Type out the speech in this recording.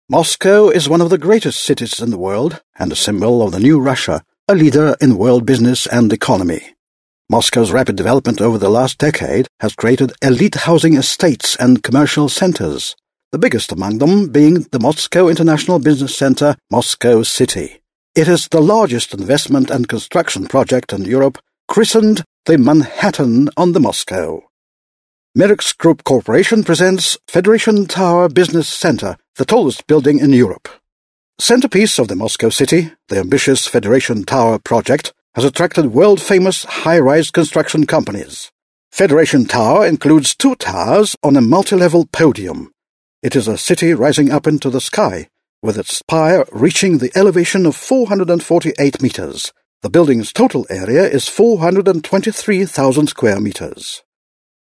Moscow is one of the greatest cities in the world and a symbol of the new Russia, a leader in world business and economy. Moscow's rapid development over the last decade has created elite housing estates and commercial centers, the biggest among them being the Moscow International Business Center, Moscow City. It is the largest investment and construction project in Europe, christened the Manhattan on the Moscow. Merix Group Corporation presents Federation Tower Business Center, the tallest building in Europe. Centerpiece of the Moscow City, the ambitious Federation Tower project has attracted world-famous high-rise construction companies. Federation Tower includes 2 towers on a multi-level podium. It is a city rising up into the sky, with its spire reaching the elevation of 448 meters. The building's total area is 423,000 square meters.